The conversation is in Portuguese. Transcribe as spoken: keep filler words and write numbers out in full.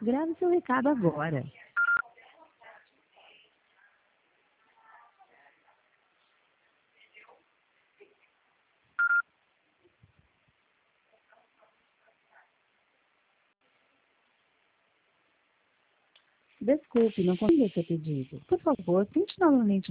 Grave seu recado agora. Desculpe, não consegui seu pedido. Por favor, tente novamente.